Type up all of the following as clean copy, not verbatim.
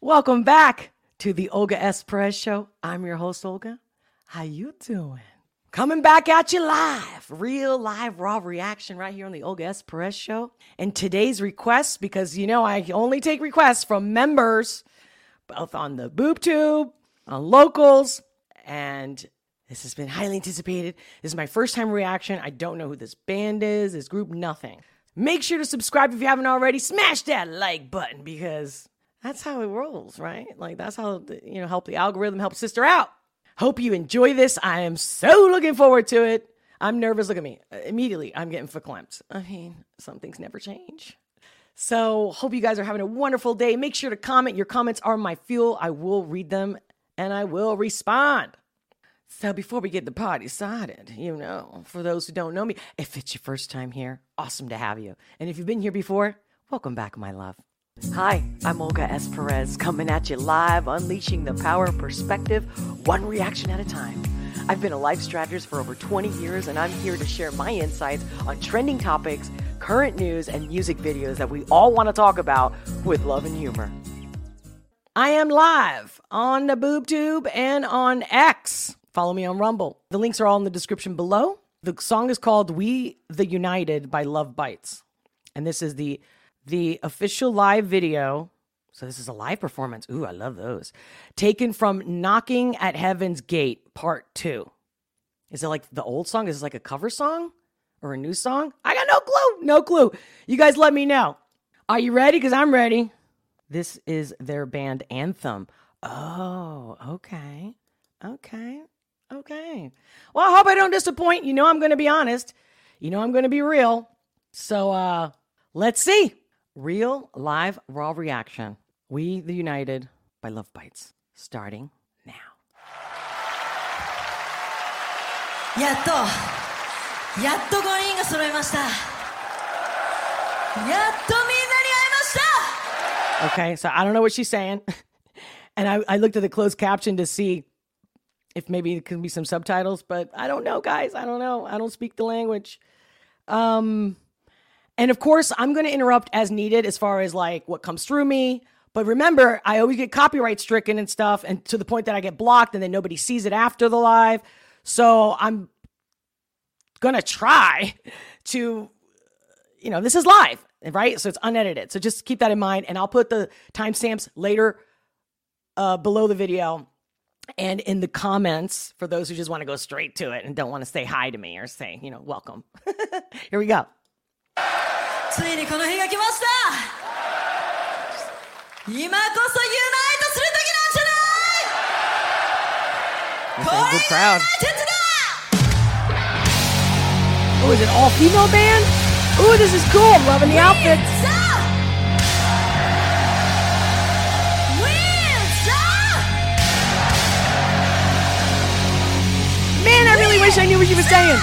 Welcome back to the Olga S. Perez Show. I'm your host, Olga. How you doing? Coming back at you live. Real live, raw reaction right here on the Olga S. Perez Show. And today's request, because you know I only take requests from members, both on the BoobTube, on Locals, and this has been highly anticipated. This is my first time reaction. I don't know who this band is, this group, nothing. Make sure to subscribe if you haven't already. Smash that like button because that's how it rolls, right? Like that's how, help the algorithm, help sister out. Hope you enjoy this. I am so looking forward to it. I'm nervous. Look at me. Immediately, I'm getting verklempt. I mean, some things never change. So hope you guys are having a wonderful day. Make sure to comment. Your comments are my fuel. I will read them and I will respond. So before we get the party started, for those who don't know me, if it's your first time here, awesome to have you. And if you've been here before, welcome back, my love. Hi, I'm Olga S. Perez, coming at you live, unleashing the power of perspective, one reaction at a time. I've been a life strategist for over 20 years, and I'm here to share my insights on trending topics, current news, and music videos that we all want to talk about with love and humor. I am live on the BoobTube and on X. Follow me on Rumble. The links are all in the description below. The song is called We the United by Love Bites. And this is the official live video. So this is a live performance. Ooh, I love those. Taken from Knocking at Heaven's Gate, Part 2. Is it like the old song? Is it like a cover song or a new song? I got no clue. No clue. You guys let me know. Are you ready? Because I'm ready. This is their band anthem. Oh, okay. Well, I hope I don't disappoint. I'm going to be honest. I'm going to be real. So let's see. Real, live, raw reaction. We the United by Love Bites. Starting now. やっと5人が揃いました。やっとみんなに会いました。 Okay, so I don't know what she's saying. And I looked at the closed caption to see if maybe it could be some subtitles, but I don't know, guys. I don't know. I don't speak the language. And of course, I'm going to interrupt as needed as far as like what comes through me. But remember, I always get copyright stricken and stuff, and to the point that I get blocked and then nobody sees it after the live. So I'm going to try to, this is live, right? So it's unedited. So just keep that in mind. And I'll put the timestamps later below the video and in the comments for those who just want to go straight to it and don't want to say hi to me or say, welcome. Here we go. ついにこの日が来ました。今こそユナイトする時なんじゃない。 That's a good crowd. Oh, is it all female band? Ooh, this is cool. I'm loving the outfits. Man, I really wish I knew what she was saying.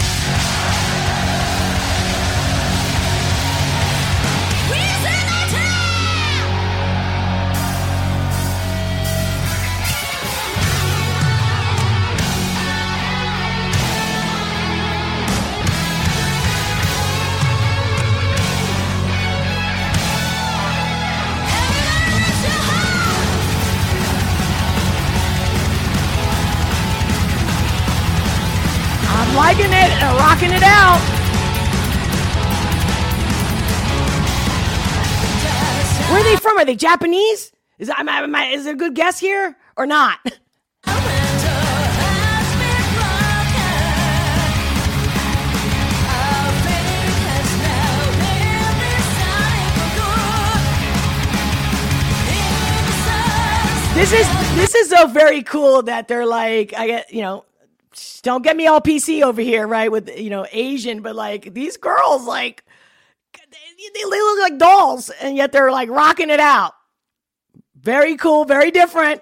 Liking it and rocking it out. Where are they from? Are they Japanese? Is it a good guess here or not? This is so very cool that they're like, don't get me all PC over here, right? With, Asian, but like these girls, like they look like dolls and yet they're like rocking it out. Very cool, very different.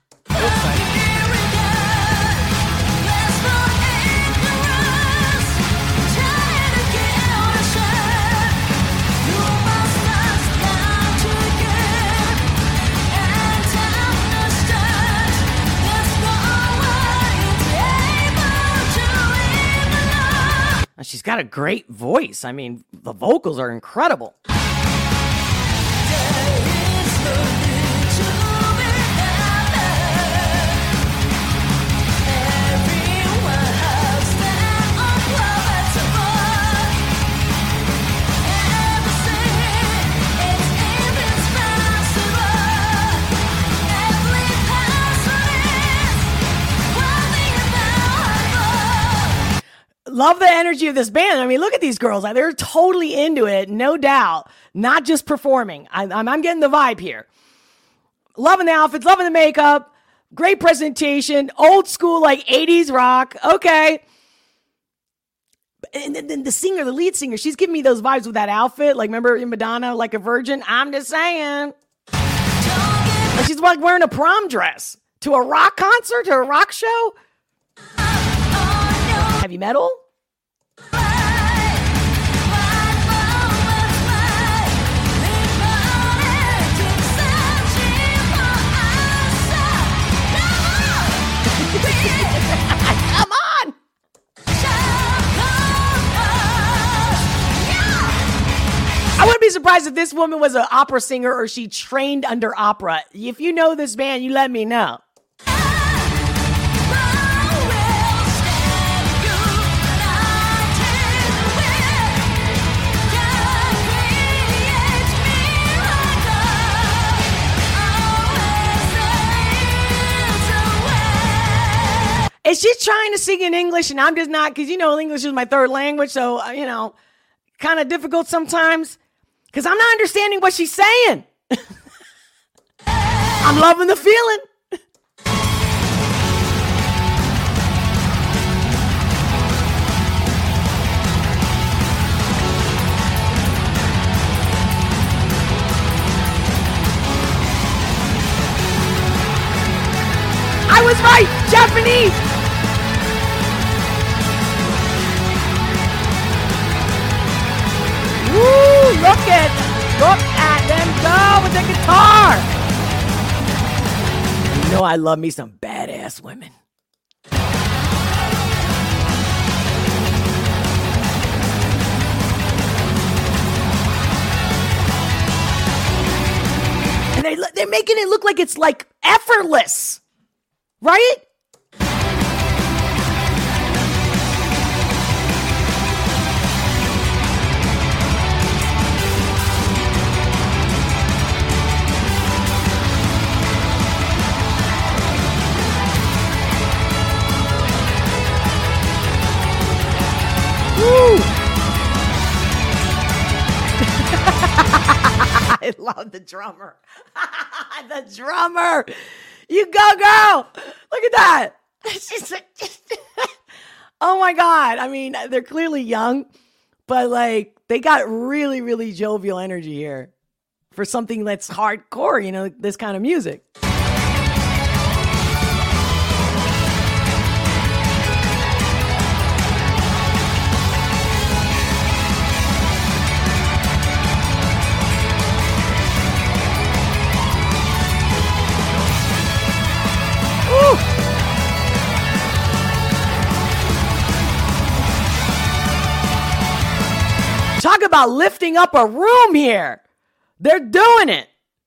She's got a great voice. I mean, the vocals are incredible. love the energy of this band. I mean, look at these girls. They're totally into it, no doubt. Not just performing. I'm getting the vibe here. Loving the outfits, loving the makeup. Great presentation. Old school, like 80s rock. Okay. And then the singer, the lead singer, she's giving me those vibes with that outfit. Like, remember in Madonna, like a virgin? I'm just saying. And she's like wearing a prom dress to a rock concert, to a rock show. Heavy metal? Come on! I wouldn't be surprised if this woman was an opera singer or she trained under opera. If you know this band, you let me know. And she's trying to sing in English, and I'm just not, because, English is my third language, so, kind of difficult sometimes, because I'm not understanding what she's saying. I'm loving the feeling. I was right, Japanese. Woo, look at them go with the guitar. You know I love me some badass women. And they're making it look like it's like effortless. Right? Woo! I love the drummer. The drummer. You go, girl. Look at that. Oh my God. I mean, they're clearly young, but like they got really, really jovial energy here for something that's hardcore, this kind of music. Talk about lifting up a room here. They're doing it.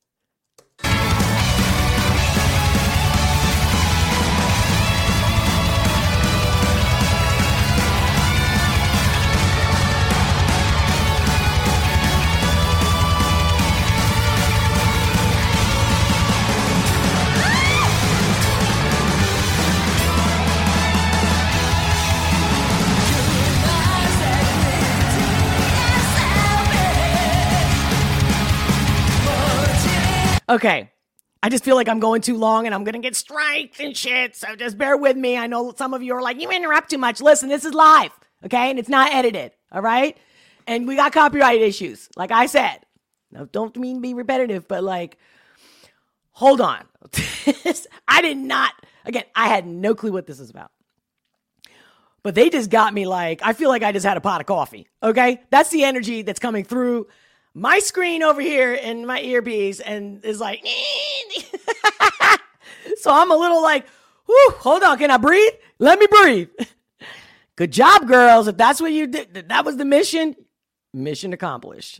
Okay, I just feel like I'm going too long and I'm going to get strikes and shit, so just bear with me. I know some of you are like, you interrupt too much. Listen, this is live, okay? And it's not edited, all right? And we got copyright issues, like I said. Now, don't mean be repetitive, but like, hold on. I had no clue what this is about. But they just got me like, I feel like I just had a pot of coffee, okay? That's the energy that's coming through my screen over here in my earpiece and is like, so I'm a little like, whew, hold on, can I breathe? Let me breathe. Good job, girls. If that's what you did, that was the mission accomplished.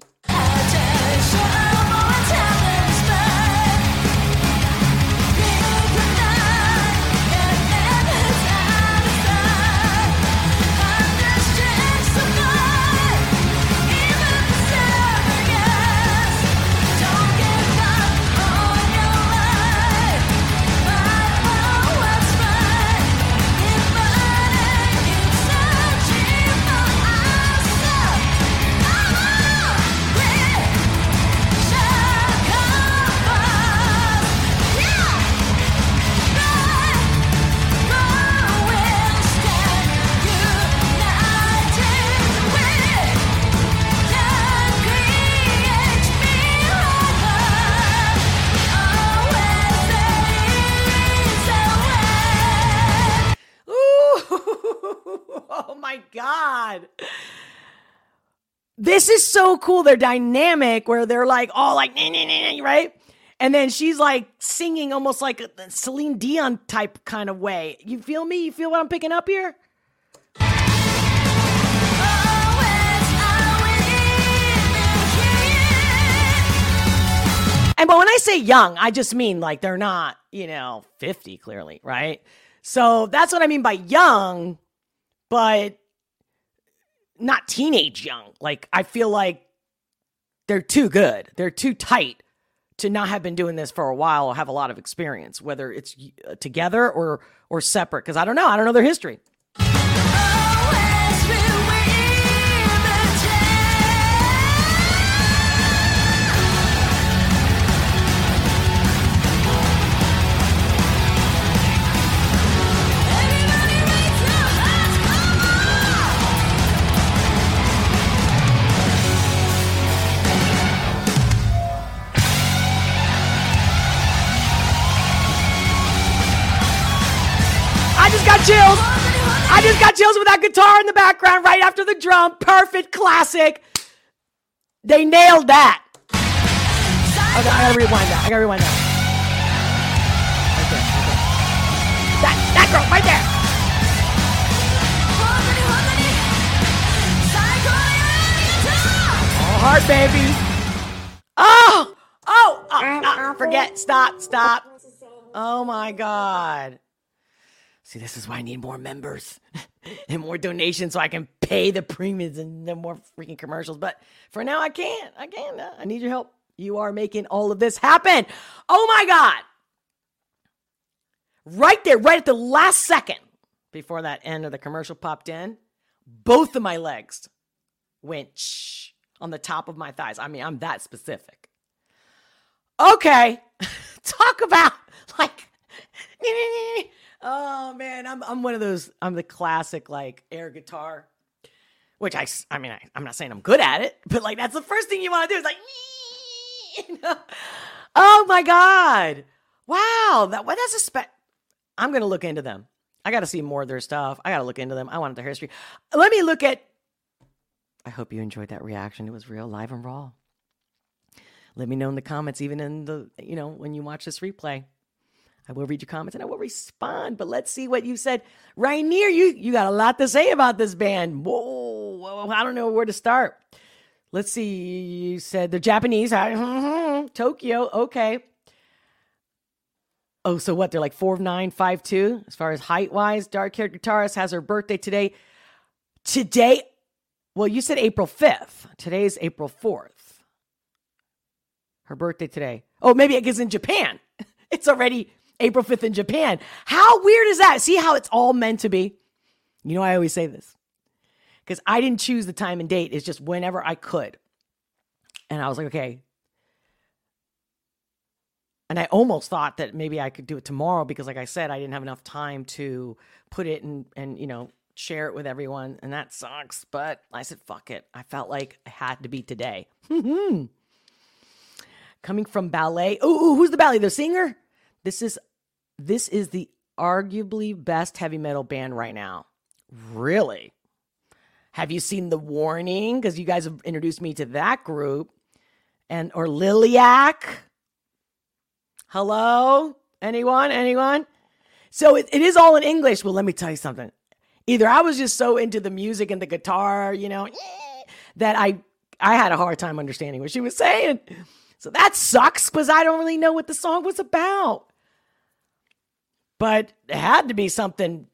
God. This is so cool. They're dynamic where they're like, all like, nah, nah, nah, nah, right? And then she's like singing almost like a Celine Dion type kind of way. You feel me? You feel what I'm picking up here? And but when I say young, I just mean like they're not, 50 clearly, right? So that's what I mean by young, but not teenage young. Like I feel like they're too good. They're too tight to not have been doing this for a while or have a lot of experience, whether it's together or separate. Because I don't know their history. I just got chills with that guitar in the background right after the drum. Perfect, classic. They nailed that. Okay, I gotta rewind that. Right there. That girl, right there. Oh, heart, baby. Forget. Stop. Oh, my God. See, this is why I need more members and more donations so I can pay the premiums and the more freaking commercials. But for now, I can't. I need your help. You are making all of this happen. Oh, my God. Right there, right at the last second before that end of the commercial popped in, both of my legs went shh on the top of my thighs. I mean, I'm that specific. Okay. Talk about like... Oh man, I'm one of those. I'm the classic like air guitar, which I mean I'm not saying I'm good at it, but like that's the first thing you want to do is like, Oh my God, wow, that's I'm gonna look into them. I got to see more of their stuff. I got to look into them. I want their history. Let me look at. I hope you enjoyed that reaction. It was real, live and raw. Let me know in the comments, even in the when you watch this replay. I will read your comments and I will respond, but let's see what you said. Rainier, you got a lot to say about this band. Whoa, I don't know where to start. Let's see. You said they're Japanese. Tokyo. Okay. Oh, so what? They're like 4'9", 5'2", as far as height-wise. Dark-haired guitarist has her birthday today. Well, you said April 5th. Today's April 4th. Her birthday today. Oh, maybe it gets in Japan. It's already April 5th in Japan. How weird is that? See how it's all meant to be? I always say this because I didn't choose the time and date. It's just whenever I could. And I was like, okay. And I almost thought that maybe I could do it tomorrow because like I said, I didn't have enough time to put it and share it with everyone. And that sucks. But I said, fuck it. I felt like it had to be today. Coming from ballet. Ooh, who's the ballet? The singer? This is the arguably best heavy metal band right now. Really? Have you seen The Warning? Because you guys have introduced me to that group. Or Liliac? Hello? Anyone? So it is all in English. Well, let me tell you something. Either I was just so into the music and the guitar, that I had a hard time understanding what she was saying. So that sucks because I don't really know what the song was about. But it had to be something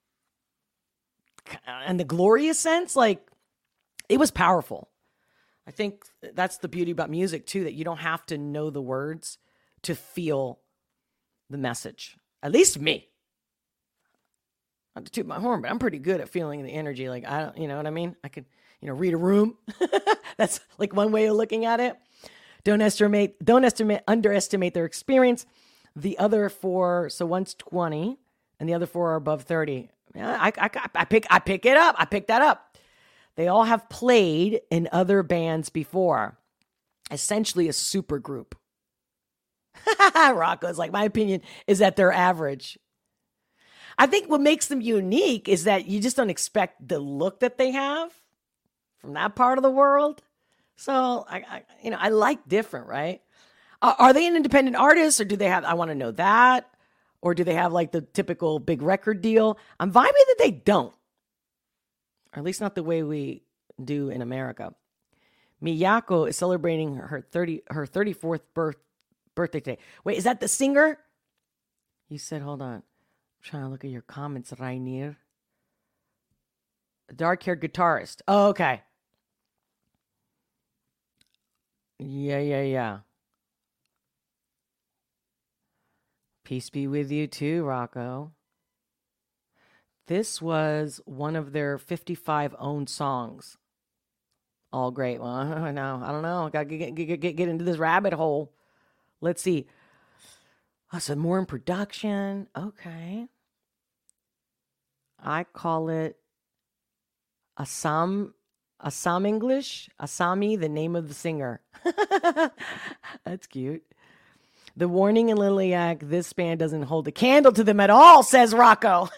in the glorious sense. Like, it was powerful. I think that's the beauty about music, too, that you don't have to know the words to feel the message. At least me. Not to toot my horn, but I'm pretty good at feeling the energy. Like, I don't, you know what I mean? I could, read a room. That's like one way of looking at it. Don't underestimate their experience. The other four, so one's 20 and the other four are above 30. I pick it up. I pick that up. They all have played in other bands before. Essentially a super group. Rocco's like, my opinion is that they're average. I think what makes them unique is that you just don't expect the look that they have from that part of the world. So I like different, right? Are they an independent artist, or do they have, I want to know that, or do they have like the typical big record deal? I'm vibing that they don't, or at least not the way we do in America. Miyako is celebrating her 34th birthday today. Wait, is that the singer? You said, hold on. I'm trying to look at your comments, Rainier. Dark-haired guitarist. Oh, okay. Yeah. Peace be with you too, Rocco. This was one of their 55 owned songs. All great. Well, I don't know. I got to get into this rabbit hole. Let's see. So more in production. Okay. I call it Assam English. Asami, the name of the singer. That's cute. The Warning and Liliac, this band doesn't hold a candle to them at all, says Rocco.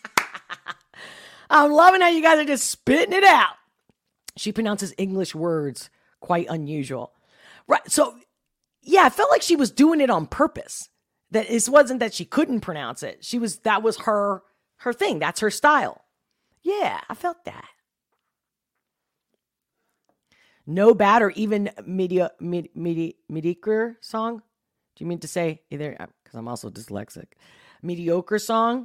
I'm loving how you guys are just spitting it out. She pronounces English words quite unusual. Right. So, yeah, I felt like she was doing it on purpose. That it wasn't that she couldn't pronounce it. That was her thing. That's her style. Yeah, I felt that. No bad or even mediocre song? Do you mean to say either? Because I'm also dyslexic. Mediocre song?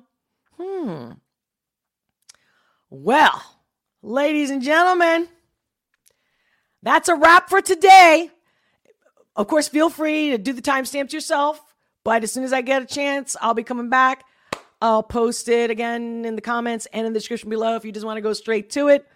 Well, ladies and gentlemen, that's a wrap for today. Of course, feel free to do the timestamps yourself. But as soon as I get a chance, I'll be coming back. I'll post it again in the comments and in the description below if you just want to go straight to it.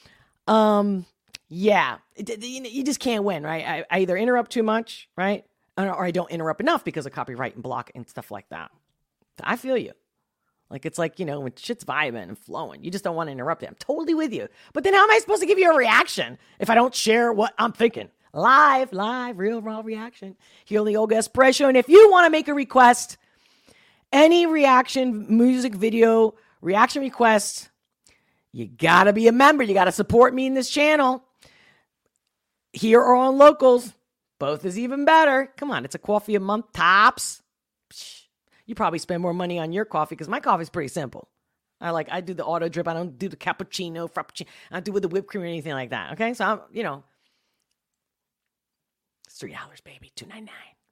Yeah, you just can't win, right? I either interrupt too much, right? Or I don't interrupt enough because of copyright and block and stuff like that. I feel you. Like, it's like, when shit's vibing and flowing, you just don't want to interrupt it. I'm totally with you. But then how am I supposed to give you a reaction if I don't share what I'm thinking? Live, real raw reaction here on the Olga S. Perez Show. And if you want to make a request, any reaction, music video, reaction request, you got to be a member. You got to support me in this channel. Here or on Locals. Both is even better. Come on, it's a coffee a month tops. You probably spend more money on your coffee because my coffee is pretty simple. I do the auto drip. I don't do the cappuccino, frappuccino. I don't do with the whipped cream or anything like that. Okay, so it's $3, baby, $2.99.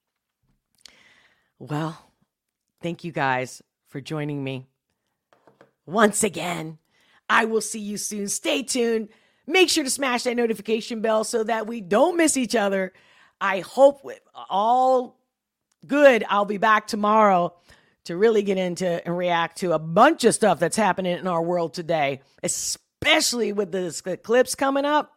Well, thank you guys for joining me once again. I will see you soon. Stay tuned. Make sure to smash that notification bell so that we don't miss each other. I hope with all good, I'll be back tomorrow to really get into and react to a bunch of stuff that's happening in our world today, especially with the eclipse coming up.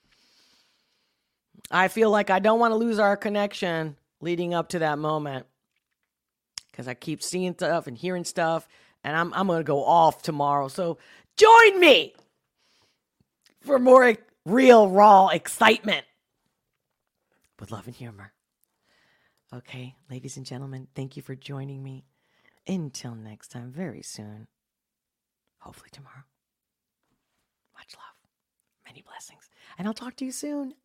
I feel like I don't want to lose our connection leading up to that moment because I keep seeing stuff and hearing stuff, and I'm going to go off tomorrow. So join me for more real, raw excitement with love and humor. Okay, ladies and gentlemen, thank you for joining me. Until next time, very soon. Hopefully tomorrow. Much love. Many blessings. And I'll talk to you soon.